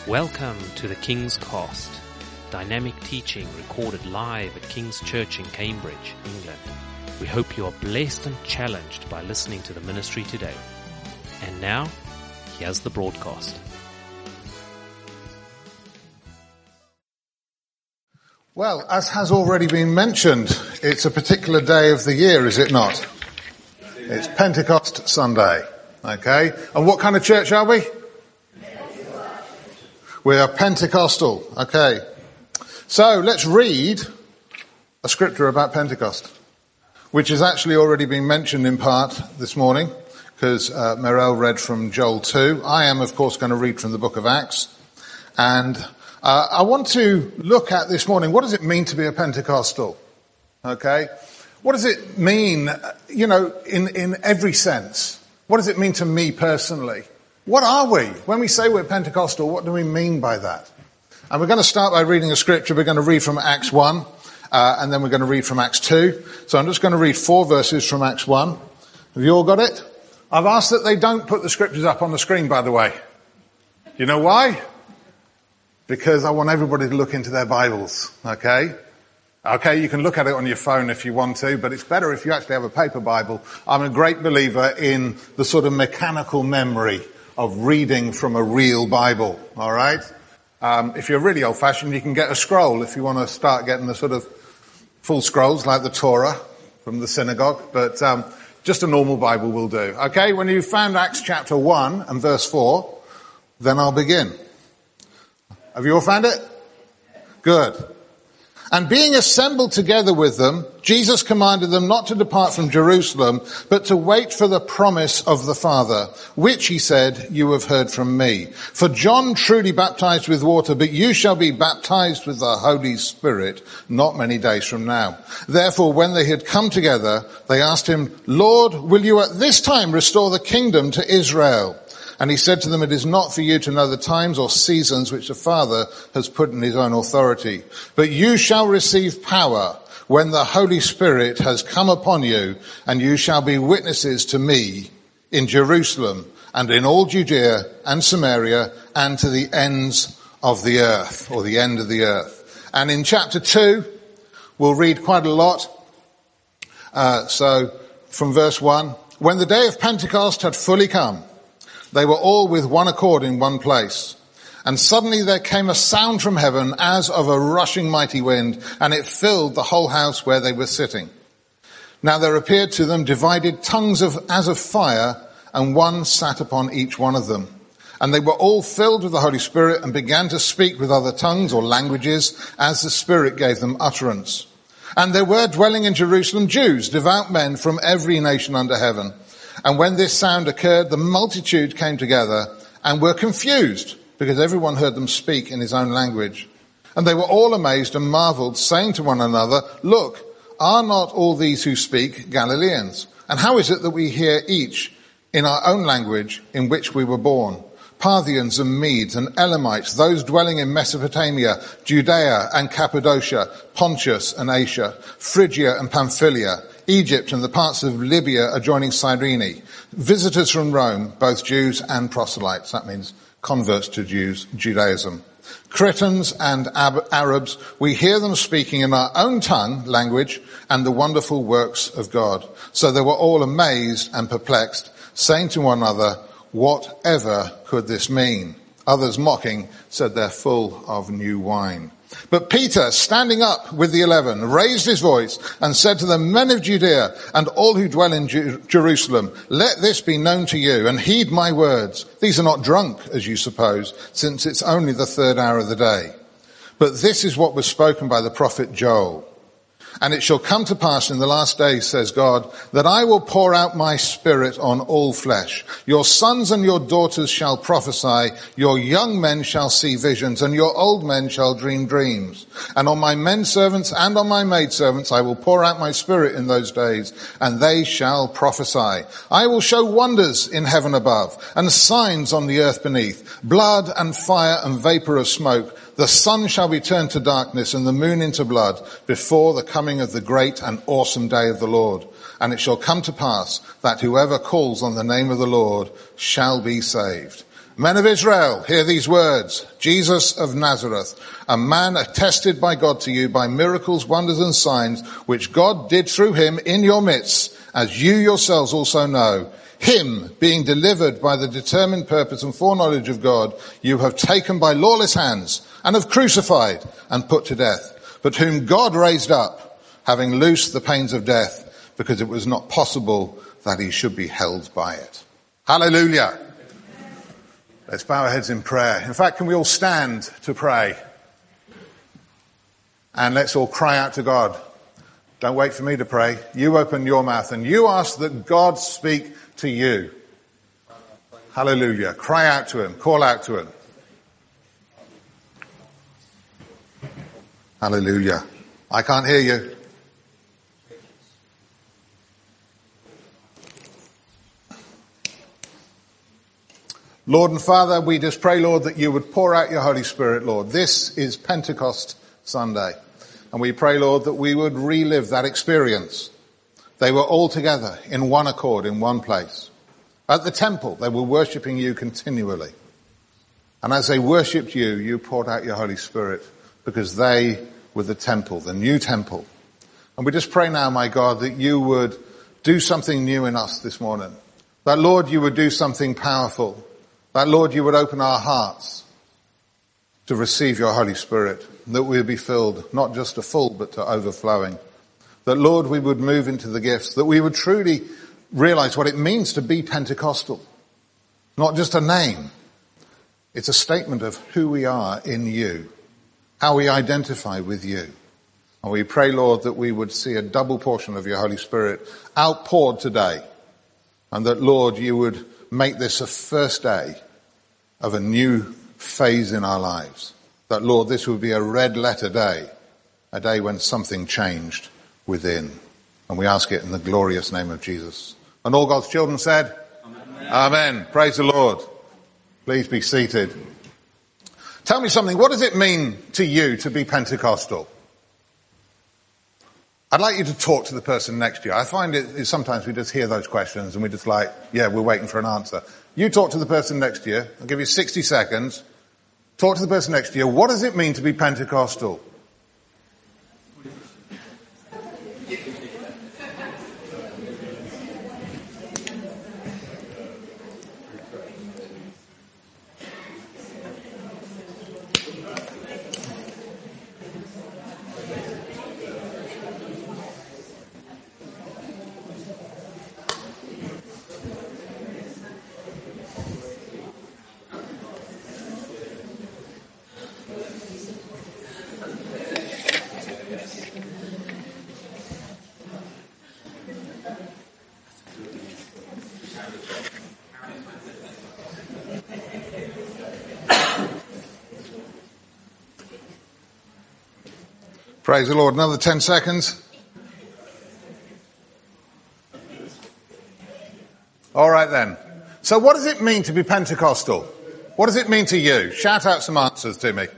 Welcome to the King's Cast, dynamic teaching recorded live at King's Church in Cambridge, England. We hope you are blessed and challenged by listening to the ministry today. And now, here's the broadcast. Well, as has already been mentioned, it's a particular day of the year, is it not? It's Pentecost Sunday, okay? And what kind of church are we? We are Pentecostal, okay. So let's read a scripture about Pentecost, which has actually already been mentioned in part this morning, because Merel read from Joel 2. I am, of course, going to read from the book of Acts. And I want to look at this morning, what does it mean to be a Pentecostal? Okay? What does it mean, in every sense? What does it mean to me personally? What are we? When we say we're Pentecostal, what do we mean by that? And we're going to start by reading a scripture. We're going to read from Acts 1, and then we're going to read from Acts 2. So I'm just going to read 4 verses from Acts 1. Have you all got it? I've asked that they don't put the scriptures up on the screen, by the way. You know why? Because I want everybody to look into their Bibles, okay? Okay, you can look at it on your phone if you want to, but it's better if you actually have a paper Bible. I'm a great believer in the sort of mechanical memory of reading from a real Bible, all right? If you're really old-fashioned, you can get a scroll if you want to start getting the sort of full scrolls like the Torah from the synagogue, but just a normal Bible will do. Okay, when you've found Acts chapter 1 and verse 4, then I'll begin. Have you all found it? Good. And being assembled together with them, Jesus commanded them not to depart from Jerusalem, but to wait for the promise of the Father, which, he said, you have heard from me. For John truly baptized with water, but you shall be baptized with the Holy Spirit not many days from now. Therefore, when they had come together, they asked him, Lord, will you at this time restore the kingdom to Israel? And he said to them, it is not for you to know the times or seasons which the Father has put in his own authority. But you shall receive power when the Holy Spirit has come upon you, and you shall be witnesses to me in Jerusalem and in all Judea and Samaria and to the ends of the earth, or the end of the earth. And in chapter 2, we'll read quite a lot. So from verse 1, when the day of Pentecost had fully come, they were all with one accord in one place. And suddenly there came a sound from heaven as of a rushing mighty wind, and it filled the whole house where they were sitting. Now there appeared to them divided tongues as of fire, and one sat upon each one of them. And they were all filled with the Holy Spirit and began to speak with other tongues or languages as the Spirit gave them utterance. And there were dwelling in Jerusalem Jews, devout men from every nation under heaven. And when this sound occurred, the multitude came together and were confused, because everyone heard them speak in his own language. And they were all amazed and marveled, saying to one another, look, are not all these who speak Galileans? And how is it that we hear each in our own language in which we were born? Parthians and Medes and Elamites, those dwelling in Mesopotamia, Judea and Cappadocia, Pontus and Asia, Phrygia and Pamphylia, Egypt and the parts of Libya adjoining Cyrene, visitors from Rome, both Jews and proselytes, that means converts to Judaism, Cretans and Arabs, we hear them speaking in our own tongue, language, and the wonderful works of God. So they were all amazed and perplexed, saying to one another, whatever could this mean? Others mocking said they're full of new wine. But Peter, standing up with the 11, raised his voice and said to the men of Judea and all who dwell in Jerusalem, let this be known to you and heed my words. These are not drunk, as you suppose, since it's only the 3rd hour of the day. But this is what was spoken by the prophet Joel. And it shall come to pass in the last days, says God, that I will pour out my Spirit on all flesh. Your sons and your daughters shall prophesy, your young men shall see visions, and your old men shall dream dreams. And on my men servants and on my maidservants I will pour out my Spirit in those days, and they shall prophesy. I will show wonders in heaven above, and signs on the earth beneath, blood and fire and vapor of smoke. The sun shall be turned to darkness and the moon into blood before the coming of the great and awesome day of the Lord. And it shall come to pass that whoever calls on the name of the Lord shall be saved. Men of Israel, hear these words. Jesus of Nazareth, a man attested by God to you by miracles, wonders and signs, which God did through him in your midst, as you yourselves also know. Him, being delivered by the determined purpose and foreknowledge of God, you have taken by lawless hands and have crucified and put to death, but whom God raised up, having loosed the pains of death, because it was not possible that he should be held by it. Hallelujah. Let's bow our heads in prayer. In fact, can we all stand to pray? And let's all cry out to God. Don't wait for me to pray. You open your mouth and you ask that God speak to you. Hallelujah. Cry out to him. Call out to him. Hallelujah. I can't hear you. Lord and Father, we just pray, Lord, that you would pour out your Holy Spirit, Lord. This is Pentecost Sunday. And we pray, Lord, that we would relive that experience. They were all together in one accord, in one place. At the temple, they were worshipping you continually. And as they worshipped you, you poured out your Holy Spirit because they were the temple, the new temple. And we just pray now, my God, that you would do something new in us this morning. That, Lord, you would do something powerful. That, Lord, you would open our hearts to receive your Holy Spirit, that we would be filled, not just to full, but to overflowing. That, Lord, we would move into the gifts, that we would truly realize what it means to be Pentecostal. Not just a name. It's a statement of who we are in you, how we identify with you. And we pray, Lord, that we would see a double portion of your Holy Spirit outpoured today. And that, Lord, you would make this a first day of a new phase in our lives. That, Lord, this would be a red letter day, a day when something changed within. And we ask it in the glorious name of Jesus. And all God's children said, Amen. Amen. Praise the Lord. Please be seated. Tell me something. What does it mean to you to be Pentecostal? I'd like you to talk to the person next to you. I find it sometimes we just hear those questions and we just like, yeah, we're waiting for an answer. You talk to the person next to you. I'll give you 60 seconds. Talk to the person next to you. What does it mean to be Pentecostal? Praise the Lord. Another 10 seconds. All right then. So what does it mean to be Pentecostal? What does it mean to you? Shout out some answers to me.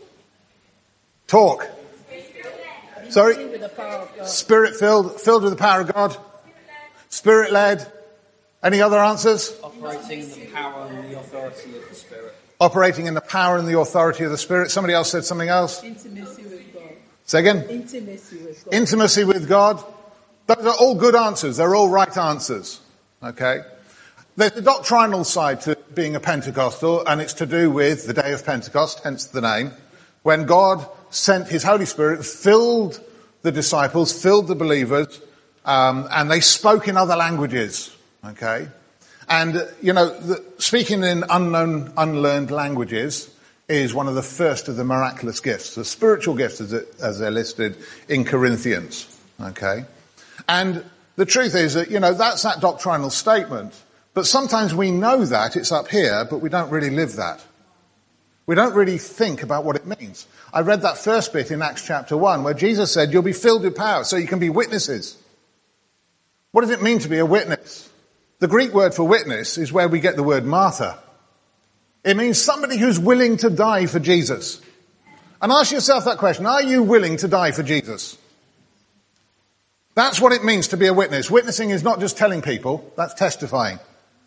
Talk. Sorry? Spirit-filled, filled with the power of God. Spirit-led. Any other answers? Operating in the power and the authority of the Spirit. Operating in the power and the authority of the Spirit. Somebody else said something else? Intimacy with God. Say again? Intimacy with God. Intimacy with God. Those are all good answers. They're all right answers. Okay? There's a doctrinal side to being a Pentecostal, and it's to do with the day of Pentecost, hence the name, when God sent his Holy Spirit, filled the disciples, filled the believers, and they spoke in other languages. Okay? And, you know, speaking in unknown, unlearned languages is one of the first of the miraculous gifts, the spiritual gifts as they're listed in Corinthians. Okay? And the truth is that, you know, that's that doctrinal statement. But sometimes we know that it's up here, but we don't really live that. We don't really think about what it means. I read that first bit in Acts chapter 1 where Jesus said, you'll be filled with power so you can be witnesses. What does it mean to be a witness? The Greek word for witness is where we get the word martyr. It means somebody who's willing to die for Jesus. And ask yourself that question, are you willing to die for Jesus? That's what it means to be a witness. Witnessing is not just telling people, that's testifying.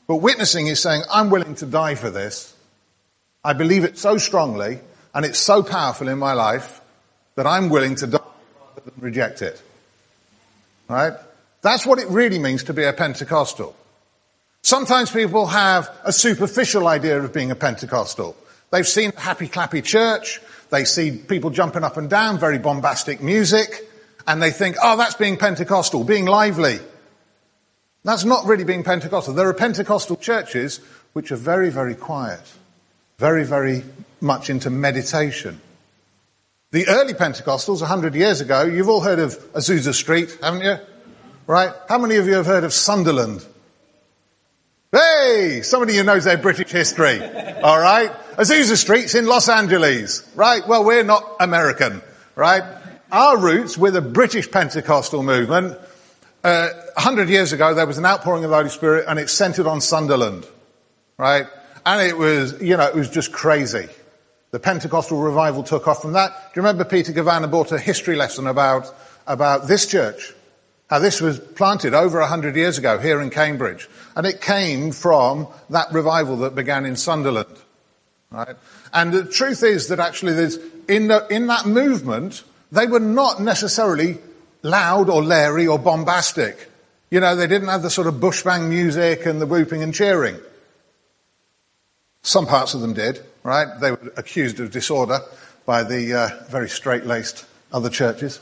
But witnessing is saying, I'm willing to die for this. I believe it so strongly, and it's so powerful in my life, that I'm willing to die rather than reject it. Right? That's what it really means to be a Pentecostal. Sometimes people have a superficial idea of being a Pentecostal. They've seen a happy clappy church, they see people jumping up and down, very bombastic music, and they think, oh, that's being Pentecostal, being lively. That's not really being Pentecostal. There are Pentecostal churches which are very, very quiet, very, very much into meditation. The early Pentecostals, 100 years ago, you've all heard of Azusa Street, haven't you? Right? How many of you have heard of Sunderland? Hey! Somebody who knows their British history. All right? Azusa Street's in Los Angeles. Right? Well, we're not American. Right? Our roots, we're the British Pentecostal movement. 100 years ago, there was an outpouring of the Holy Spirit, and it centered on Sunderland. Right? And it was, it was just crazy. The Pentecostal revival took off from that. Do you remember Peter Gavanna brought a history lesson about this church? How this was planted over 100 years ago here in Cambridge. And it came from that revival that began in Sunderland. Right? And the truth is that actually in that movement, they were not necessarily loud or leery or bombastic. They didn't have the sort of bush bang music and the whooping and cheering. Some parts of them did, right? They were accused of disorder by the very straight-laced other churches,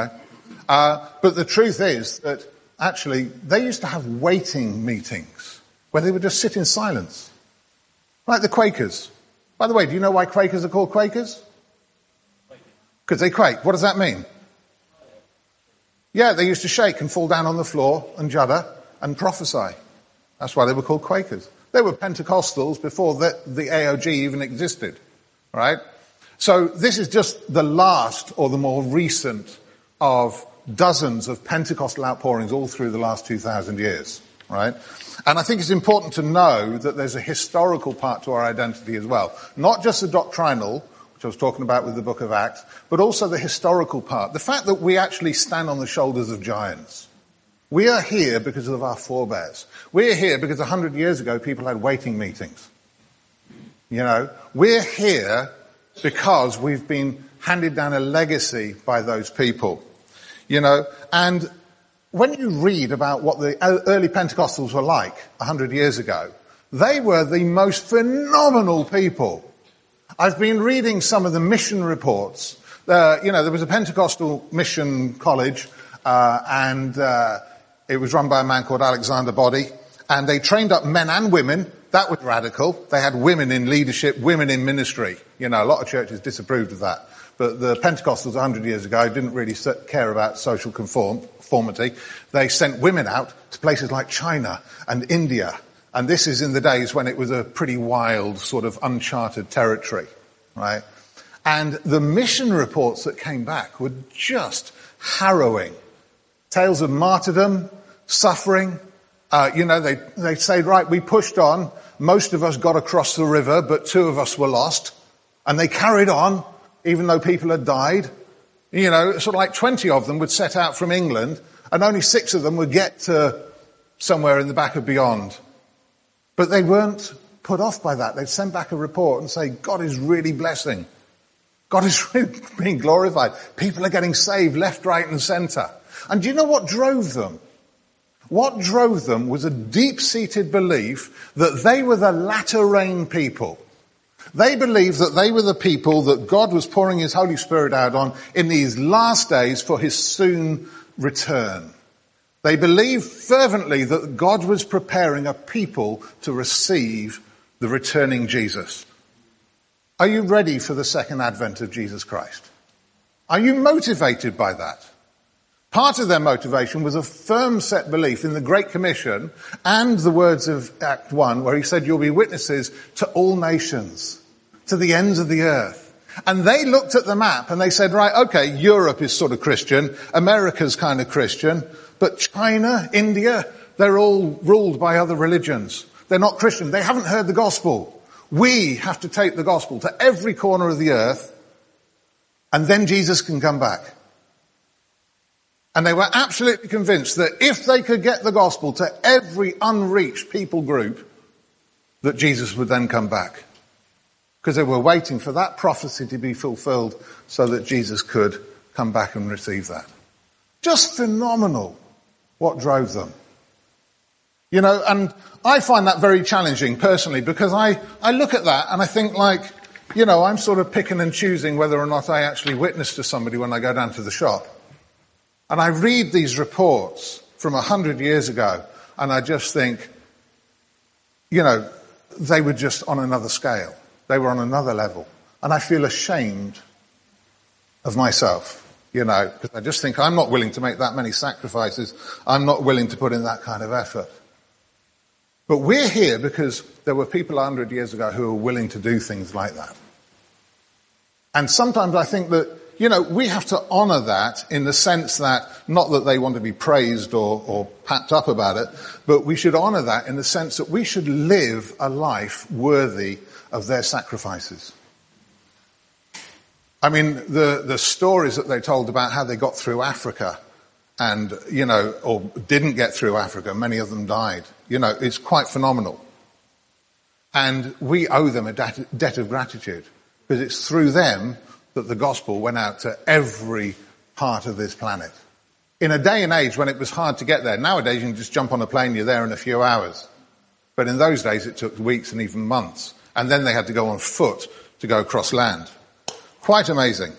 But the truth is that actually they used to have waiting meetings where they would just sit in silence. Like the Quakers. By the way, do you know why Quakers are called Quakers? Because they quake. What does that mean? Yeah, they used to shake and fall down on the floor and judder and prophesy. That's why they were called Quakers. They were Pentecostals before the AOG even existed, right? So this is just the last or the more recent of dozens of Pentecostal outpourings all through the last 2,000 years, right? And I think it's important to know that there's a historical part to our identity as well. Not just the doctrinal, which I was talking about with the book of Acts, but also the historical part. The fact that we actually stand on the shoulders of giants. We are here because of our forebears. We're here because 100 years ago people had waiting meetings. We're here because we've been handed down a legacy by those people. And when you read about what the early Pentecostals were like 100 years ago, they were the most phenomenal people. I've been reading some of the mission reports. There was a Pentecostal mission college, and it was run by a man called Alexander Boddy, and they trained up men and women. That was radical. They had women in leadership, women in ministry. A lot of churches disapproved of that. But the Pentecostals 100 years ago didn't really care about social conformity. They sent women out to places like China and India. And this is in the days when it was a pretty wild, sort of uncharted territory, right? And the mission reports that came back were just harrowing. Tales of martyrdom, suffering. They say, right, we pushed on. Most of us got across the river, but 2 of us were lost. And they carried on, even though people had died. Sort of like 20 of them would set out from England, and only 6 of them would get to somewhere in the back of beyond. But they weren't put off by that. They'd send back a report and say, God is really blessing. God is really being glorified. People are getting saved left, right, and centre. And do you know what drove them? What drove them was a deep-seated belief that they were the latter rain people. They believed that they were the people that God was pouring his Holy Spirit out on in these last days for his soon return. They believed fervently that God was preparing a people to receive the returning Jesus. Are you ready for the second advent of Jesus Christ? Are you motivated by that? Part of their motivation was a firm set belief in the Great Commission and the words of Act 1, where he said, you'll be witnesses to all nations, to the ends of the earth. And they looked at the map and they said, right, okay, Europe is sort of Christian, America's kind of Christian, but China, India, they're all ruled by other religions. They're not Christian. They haven't heard the gospel. We have to take the gospel to every corner of the earth, and then Jesus can come back. And they were absolutely convinced that if they could get the gospel to every unreached people group that Jesus would then come back. Because they were waiting for that prophecy to be fulfilled so that Jesus could come back and receive that. Just phenomenal what drove them. You know, and I find that very challenging personally, because I look at that and I think, like, you know, I'm sort of picking and choosing whether or not I actually witness to somebody when I go down to the shop. And I read these reports from 100 years ago and I just think, you know, they were just on another scale. They were on another level. And I feel ashamed of myself, you know, because I just think I'm not willing to make that many sacrifices. I'm not willing to put in that kind of effort. But we're here because there were people 100 years ago who were willing to do things like that. And sometimes I think that, you know, we have to honour that in the sense that, not that they want to be praised or papped up about it, but we should honour that in the sense that we should live a life worthy of their sacrifices. I mean, the stories that they told about how they got through Africa and, you know, or didn't get through Africa, many of them died. You know, it's quite phenomenal. And we owe them a debt of gratitude, because it's through them that the gospel went out to every part of this planet. In a day and age when it was hard to get there. Nowadays you can just jump on a plane, you're there in a few hours. But in those days it took weeks and even months. And then they had to go on foot to go across land. Quite amazing.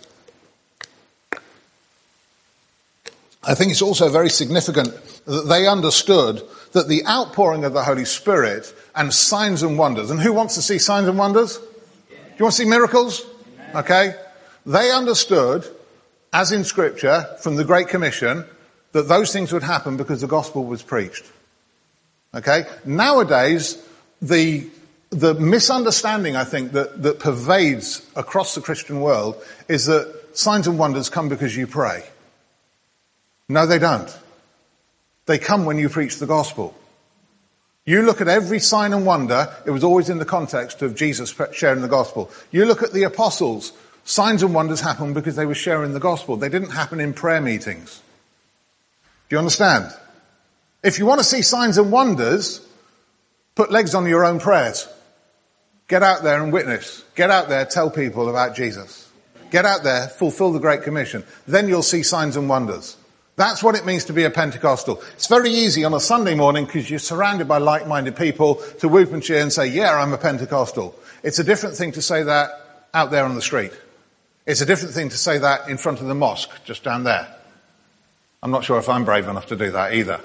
I think it's also very significant that they understood that the outpouring of the Holy Spirit and signs and wonders, and who wants to see signs and wonders? Do you want to see miracles? Okay. They understood, as in Scripture, from the Great Commission, that those things would happen because the gospel was preached. Okay? Nowadays, the misunderstanding, I think, that pervades across the Christian world is that signs and wonders come because you pray. No, they don't. They come when you preach the gospel. You look at every sign and wonder, it was always in the context of Jesus sharing the gospel. You look at the apostles, signs and wonders happened because they were sharing the gospel. They didn't happen in prayer meetings. Do you understand? If you want to see signs and wonders, put legs on your own prayers. Get out there and witness. Get out there, tell people about Jesus. Get out there, fulfill the Great Commission. Then you'll see signs and wonders. That's what it means to be a Pentecostal. It's very easy on a Sunday morning, because you're surrounded by like-minded people, to whoop and cheer and say, yeah, I'm a Pentecostal. It's a different thing to say that out there on the street. It's a different thing to say that in front of the mosque, just down there. I'm not sure if I'm brave enough to do that either.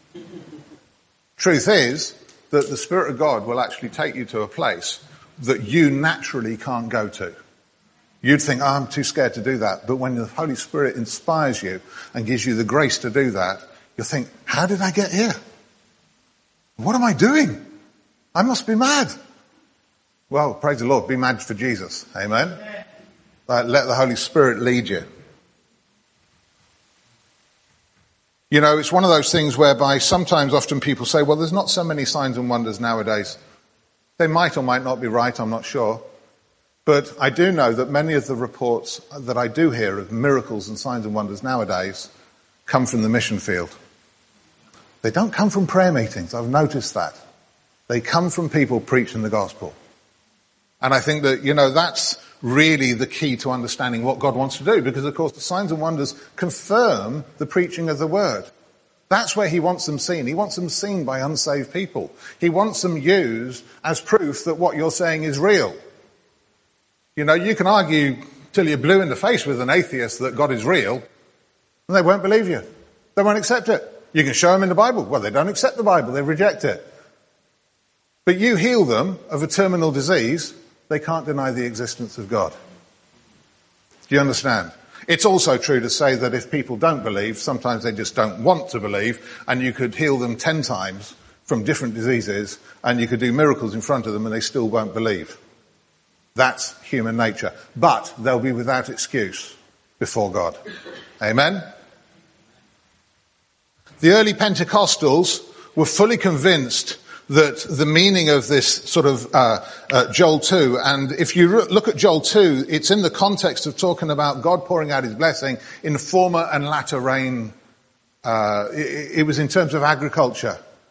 Truth is that the Spirit of God will actually take you to a place that you naturally can't go to. You'd think, oh, I'm too scared to do that. But when the Holy Spirit inspires you and gives you the grace to do that, you'll think, how did I get here? What am I doing? I must be mad. Well, praise the Lord, be mad for Jesus. Amen. Let the Holy Spirit lead you. You know, it's one of those things whereby often people say, well, there's not so many signs and wonders nowadays. They might or might not be right, I'm not sure. But I do know that many of the reports that I do hear of miracles and signs and wonders nowadays come from the mission field. They don't come from prayer meetings, I've noticed that. They come from people preaching the gospel. And I think that, you know, that's really the key to understanding what God wants to do, because of course the signs and wonders confirm the preaching of the word. That's where he wants them seen. He wants them seen by unsaved people. He wants them used as proof that what you're saying is real. You know, you can argue till you're blue in the face with an atheist that God is real, and they won't believe you. They won't accept it. You can show them in the Bible. Well, they don't accept the Bible. They reject it. But you heal them of a terminal disease, they can't deny the existence of God. Do you understand? It's also true to say that if people don't believe, sometimes they just don't want to believe, and you could heal them 10 times from different diseases, and you could do miracles in front of them and they still won't believe. That's human nature. But they'll be without excuse before God. Amen? The early Pentecostals were fully convinced that the meaning of this sort of Joel 2, and if you look at Joel 2, it's in the context of talking about God pouring out his blessing in former and latter rain. It was in terms of agriculture.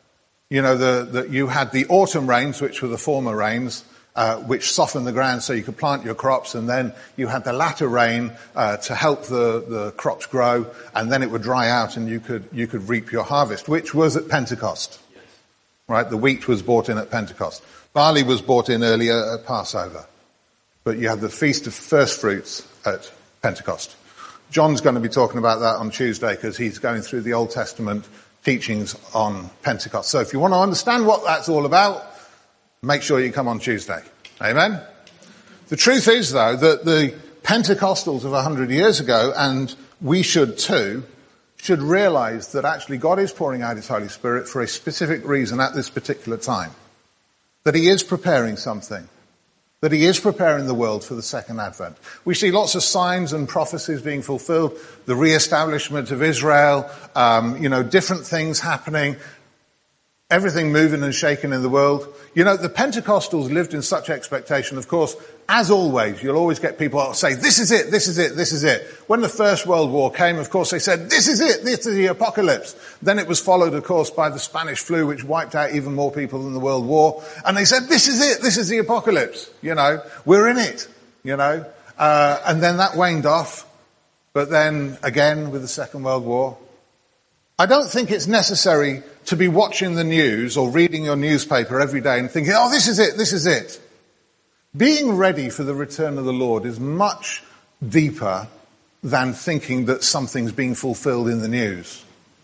You know, you had the autumn rains, which were the former rains, which softened the ground so you could plant your crops, and then you had the latter rain to help the crops grow, and then it would dry out and you could reap your harvest, which was at Pentecost. Yes. Right? The wheat was brought in at Pentecost. Barley was brought in earlier at Passover. But you had the Feast of First Fruits at Pentecost. John's going to be talking about that on Tuesday because he's going through the Old Testament teachings on Pentecost. So if you want to understand what that's all about, make sure you come on Tuesday. Amen? The truth is, though, that the Pentecostals of 100 years ago, and we should too, should realize that actually God is pouring out his Holy Spirit for a specific reason at this particular time. That he is preparing something. That he is preparing the world for the second advent. We see lots of signs and prophecies being fulfilled. The re-establishment of Israel, different things happening. Everything moving and shaking in the world. You know, the Pentecostals lived in such expectation. Of course, as always, you'll always get people say, this is it, this is it, this is it. When the First World War came, of course, they said, this is it, this is the apocalypse. Then it was followed, of course, by the Spanish flu, which wiped out even more people than the World War. And they said, this is it, this is the apocalypse. You know, we're in it, you know. And then that waned off. But then again with the Second World War. I don't think it's necessary to be watching the news or reading your newspaper every day and thinking, oh, this is it, this is it. Being ready for the return of the Lord is much deeper than thinking that something's being fulfilled in the news.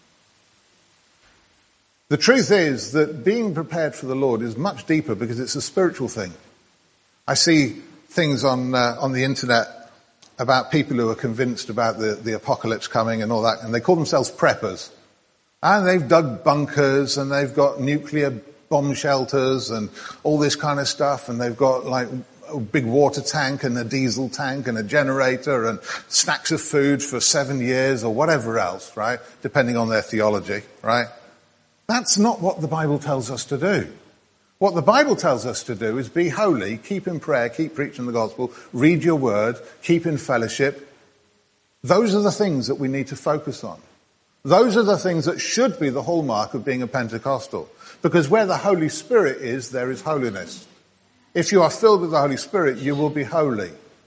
The truth is that being prepared for the Lord is much deeper because it's a spiritual thing. I see things on the internet about people who are convinced about the apocalypse coming and all that, and they call themselves preppers. And they've dug bunkers, and they've got nuclear bomb shelters and all this kind of stuff, and they've got like a big water tank and a diesel tank and a generator and stacks of food for 7 years or whatever else, right? Depending on their theology, right? That's not what the Bible tells us to do. What the Bible tells us to do is be holy, keep in prayer, keep preaching the gospel, read your word, keep in fellowship. Those are the things that we need to focus on. Those are the things that should be the hallmark of being a Pentecostal. Because where the Holy Spirit is, there is holiness. If you are filled with the Holy Spirit, you will be holy.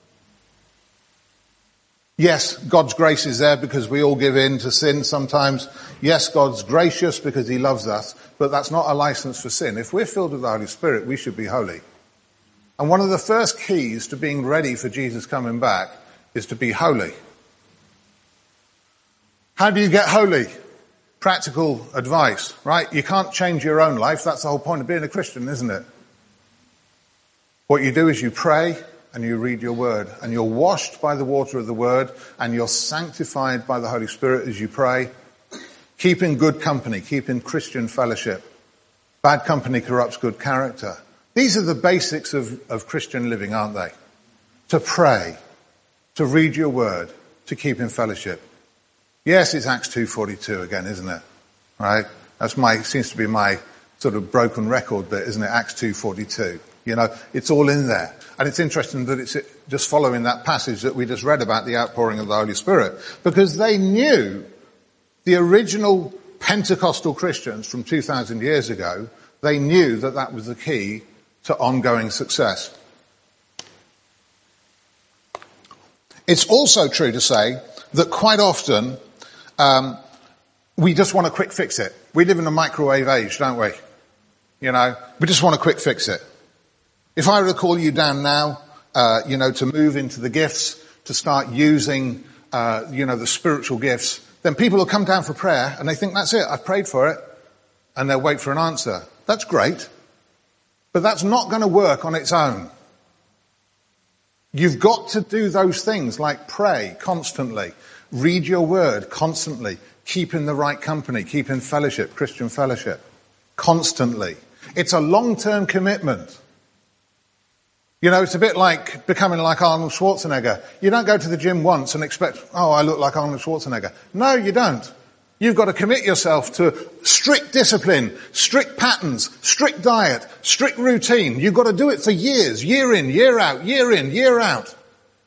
Yes, God's grace is there because we all give in to sin sometimes. Yes, God's gracious because he loves us, but that's not a license for sin. If we're filled with the Holy Spirit, we should be holy. And one of the first keys to being ready for Jesus coming back is to be holy. How do you get holy? Practical advice, right? You can't change your own life. That's the whole point of being a Christian, isn't it? What you do is you pray and you read your word, and you're washed by the water of the word, and you're sanctified by the Holy Spirit as you pray. Keep in good company. Keep in Christian fellowship. Bad company corrupts good character. These are the basics of Christian living, aren't they? To pray, to read your word, to keep in fellowship. Yes, it's Acts 2:42 again, isn't it? Right? Seems to be my sort of broken record bit, isn't it? Acts 2:42. You know, it's all in there. And it's interesting that it's just following that passage that we just read about the outpouring of the Holy Spirit. Because they knew, the original Pentecostal Christians from 2,000 years ago, they knew that that was the key to ongoing success. It's also true to say that quite often we just want to quick fix it. We live in a microwave age, don't we? You know, we just want to quick fix it. If I were to call you down now, to move into the gifts, to start using, the spiritual gifts, then people will come down for prayer and they think, that's it, I've prayed for it, and they'll wait for an answer. That's great, but that's not going to work on its own. You've got to do those things like pray constantly, read your word constantly, keep in the right company, keep in fellowship, Christian fellowship, constantly. It's a long-term commitment. You know, it's a bit like becoming like Arnold Schwarzenegger. You don't go to the gym once and expect, oh, I look like Arnold Schwarzenegger. No, you don't. You've got to commit yourself to strict discipline, strict patterns, strict diet, strict routine. You've got to do it for years, year in, year out, year in, year out.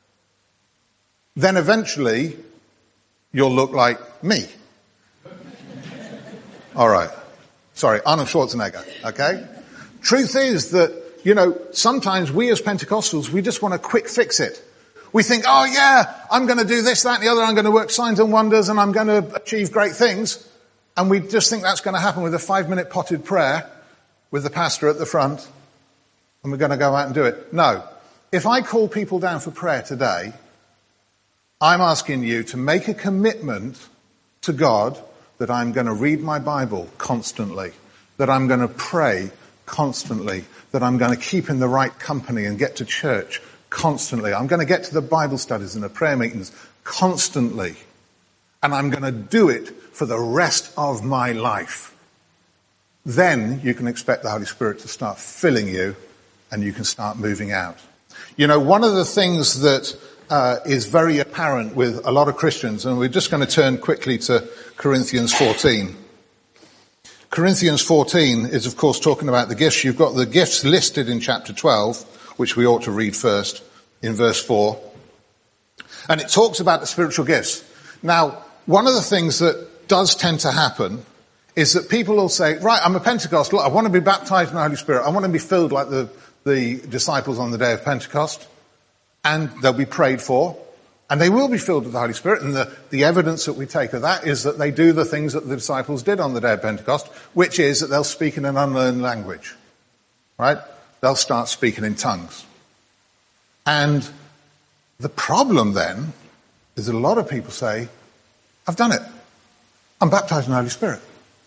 Then eventually, you'll look like me. All right. Sorry, Arnold Schwarzenegger, okay? Truth is that, sometimes we as Pentecostals, we just want to quick fix it. We think, oh yeah, I'm going to do this, that, and the other, I'm going to work signs and wonders, and I'm going to achieve great things. And we just think that's going to happen with a 5-minute potted prayer with the pastor at the front, and we're going to go out and do it. No. If I call people down for prayer today, I'm asking you to make a commitment to God that I'm going to read my Bible constantly, that I'm going to pray constantly, that I'm going to keep in the right company and get to church constantly. I'm going to get to the Bible studies and the prayer meetings constantly. And I'm going to do it for the rest of my life. Then you can expect the Holy Spirit to start filling you and you can start moving out. One of the things that is very apparent with a lot of Christians, and we're just going to turn quickly to Corinthians 14. Corinthians 14 is, of course, talking about the gifts. You've got the gifts listed in chapter 12, which we ought to read first, in verse 4. And it talks about the spiritual gifts. Now, one of the things that does tend to happen is that people will say, right, I'm a Pentecostal, I want to be baptized in the Holy Spirit, I want to be filled like the disciples on the day of Pentecost, and they'll be prayed for, and they will be filled with the Holy Spirit, and the evidence that we take of that is that they do the things that the disciples did on the day of Pentecost, which is that they'll speak in an unlearned language, right? They'll start speaking in tongues. And the problem then is that a lot of people say, I've done it. I'm baptized in the Holy Spirit.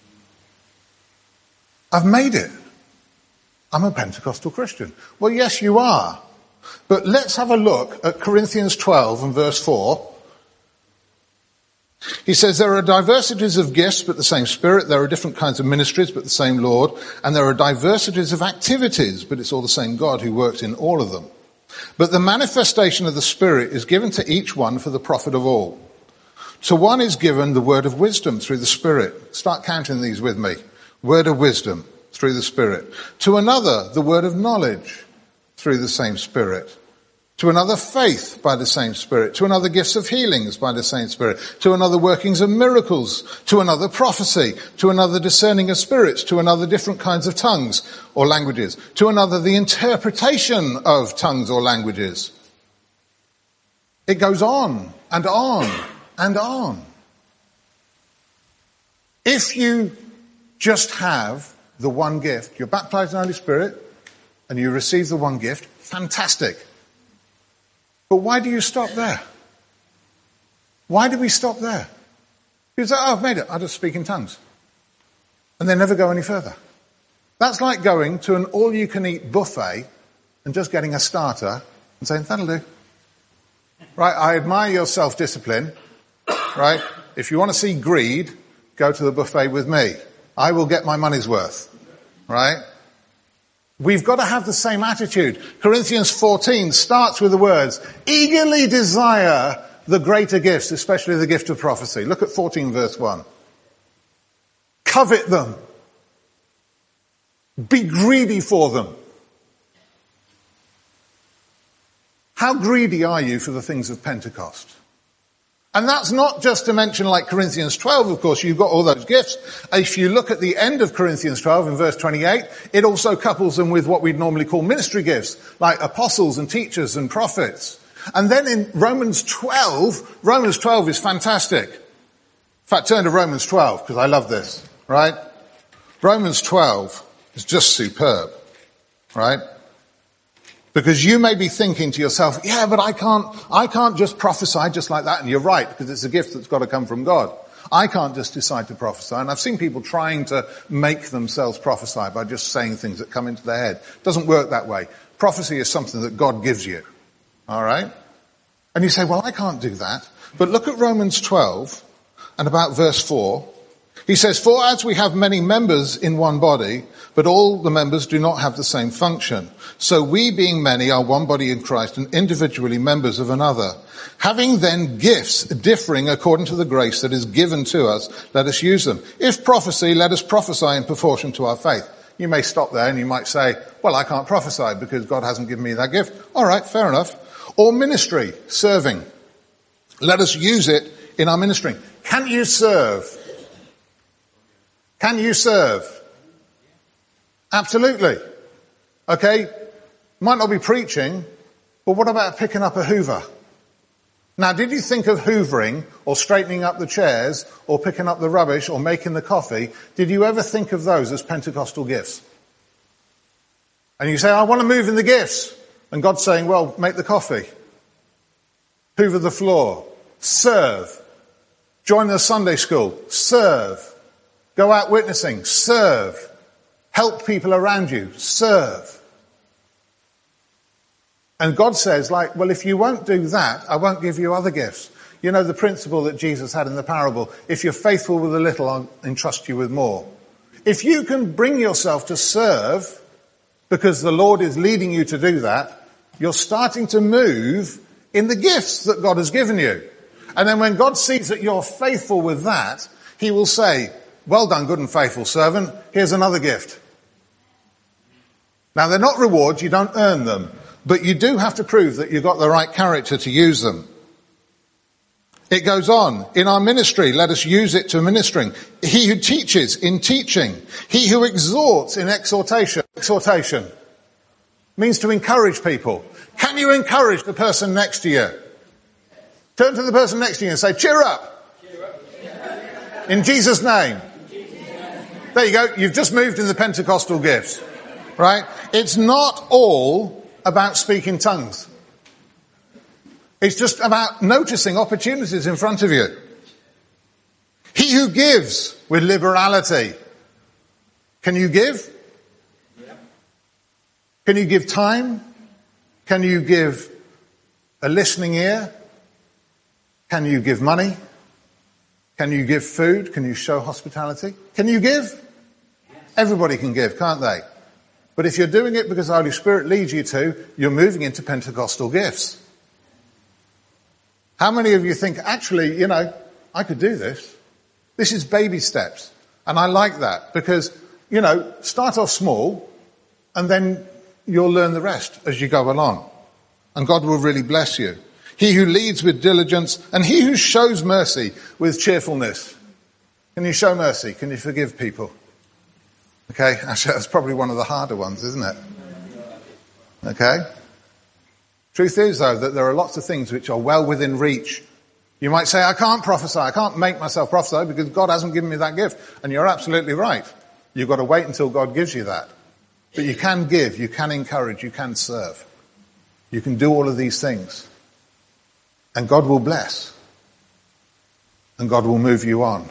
I've made it. I'm a Pentecostal Christian. Well, yes, you are. But let's have a look at Corinthians 12 and verse 4. He says, there are diversities of gifts, but the same Spirit. There are different kinds of ministries, but the same Lord. And there are diversities of activities, but it's all the same God who works in all of them. But the manifestation of the Spirit is given to each one for the profit of all. To one is given the word of wisdom through the Spirit. Start counting these with me. Word of wisdom through the Spirit. To another, the word of knowledge through the same Spirit. To another, faith by the same Spirit. To another, gifts of healings by the same Spirit. To another, workings of miracles. To another, prophecy. To another, discerning of spirits. To another, different kinds of tongues or languages. To another, the interpretation of tongues or languages. It goes on and on and on. If you just have the one gift, you're baptized in the Holy Spirit, and you receive the one gift, fantastic. But why do you stop there? Why do we stop there? You say, oh, I've made it, I'll just speak in tongues. And they never go any further. That's like going to an all-you-can-eat buffet and just getting a starter and saying, that'll do. Right, I admire your self-discipline. Right, if you want to see greed, go to the buffet with me. I will get my money's worth. Right? We've got to have the same attitude. Corinthians 14 starts with the words, eagerly desire the greater gifts, especially the gift of prophecy. Look at 14 verse 1. Covet them. Be greedy for them. How greedy are you for the things of Pentecost? And that's not just to mention like Corinthians 12, of course, you've got all those gifts. If you look at the end of Corinthians 12 in verse 28, it also couples them with what we'd normally call ministry gifts, like apostles and teachers and prophets. And then in Romans 12 is fantastic. In fact, turn to Romans 12, because I love this, right? Romans 12 is just superb, right? Because you may be thinking to yourself, yeah, but I can't just prophesy just like that. And you're right, because it's a gift that's got to come from God. I can't just decide to prophesy. And I've seen people trying to make themselves prophesy by just saying things that come into their head. It doesn't work that way. Prophecy is something that God gives you. All right? And you say, well, I can't do that. But look at Romans 12 and about verse 4. He says, for as we have many members in one body, but all the members do not have the same function. So we, being many, are one body in Christ and individually members of another. Having then gifts differing according to the grace that is given to us, let us use them. If prophecy, let us prophesy in proportion to our faith. You may stop there and you might say, well, I can't prophesy because God hasn't given me that gift. All right, fair enough. Or ministry, serving. Let us use it in our ministry. Can you serve? Can you serve? Absolutely. Okay? Might not be preaching, but what about picking up a hoover? Now, did you think of hoovering or straightening up the chairs or picking up the rubbish or making the coffee? Did you ever think of those as Pentecostal gifts? And you say, I want to move in the gifts. And God's saying, well, make the coffee. Hoover the floor. Serve. Join the Sunday school. Serve. Go out witnessing. Serve. Help people around you. Serve. And God says, like, well, if you won't do that, I won't give you other gifts. You know the principle that Jesus had in the parable. If you're faithful with a little, I'll entrust you with more. If you can bring yourself to serve, because the Lord is leading you to do that, you're starting to move in the gifts that God has given you. And then when God sees that you're faithful with that, he will say, well done, good and faithful servant. Here's another gift. Now, they're not rewards. You don't earn them. But you do have to prove that you've got the right character to use them. It goes on. In our ministry, let us use it to ministering. He who teaches in teaching. He who exhorts in exhortation. Exhortation means to encourage people. Can you encourage the person next to you? Turn to the person next to you and say, cheer up. In Jesus' name. There you go. You've just moved in the Pentecostal gifts. Right? It's not all about speaking tongues. It's just about noticing opportunities in front of you. He who gives with liberality. Can you give? Can you give time? Can you give a listening ear? Can you give money? Can you give food? Can you show hospitality? Can you give? Everybody can give, can't they? But if you're doing it because the Holy Spirit leads you to, you're moving into Pentecostal gifts. How many of you think, actually, I could do this? This is baby steps. And I like that because, start off small and then you'll learn the rest as you go along. And God will really bless you. He who leads with diligence and he who shows mercy with cheerfulness. Can you show mercy? Can you forgive people? Okay, actually that's probably one of the harder ones, isn't it? Okay. Truth is, though, that there are lots of things which are well within reach. You might say, I can't prophesy, I can't make myself prophesy because God hasn't given me that gift. And you're absolutely right. You've got to wait until God gives you that. But you can give, you can encourage, you can serve. You can do all of these things. And God will bless. And God will move you on.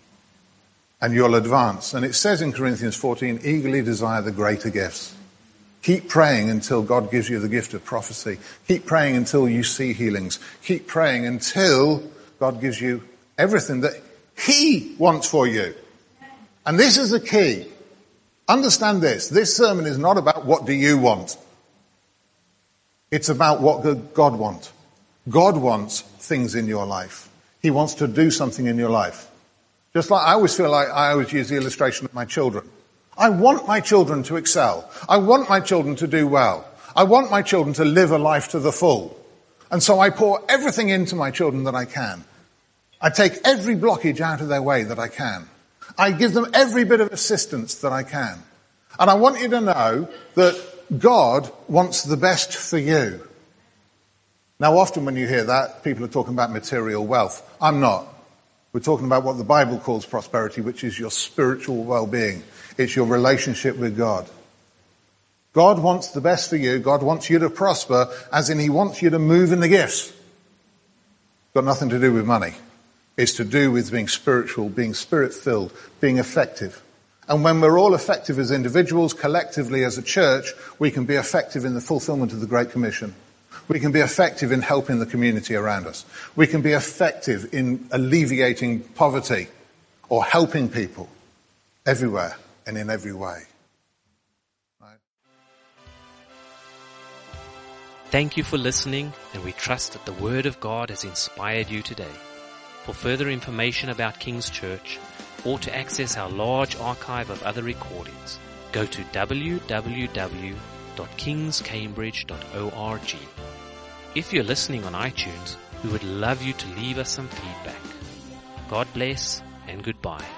And you'll advance. And it says in Corinthians 14, eagerly desire the greater gifts. Keep praying until God gives you the gift of prophecy. Keep praying until you see healings. Keep praying until God gives you everything that He wants for you. And this is the key. Understand this. This sermon is not about what do you want. It's about what God wants. God wants things in your life. He wants to do something in your life. Just like I always feel like I always use the illustration of my children. I want my children to excel. I want my children to do well. I want my children to live a life to the full. And so I pour everything into my children that I can. I take every blockage out of their way that I can. I give them every bit of assistance that I can. And I want you to know that God wants the best for you. Now often when you hear that, people are talking about material wealth. I'm not. We're talking about what the Bible calls prosperity, which is your spiritual well-being. It's your relationship with God. God wants the best for you. God wants you to prosper, as in He wants you to move in the gifts. It's got nothing to do with money. It's to do with being spiritual, being spirit-filled, being effective. And when we're all effective as individuals, collectively as a church, we can be effective in the fulfillment of the Great Commission. We can be effective in helping the community around us. We can be effective in alleviating poverty or helping people everywhere and in every way. Right? Thank you for listening, and we trust that the Word of God has inspired you today. For further information about King's Church, or to access our large archive of other recordings, go to www.kingscambridge.org. If you're listening on iTunes, we would love you to leave us some feedback. God bless and goodbye.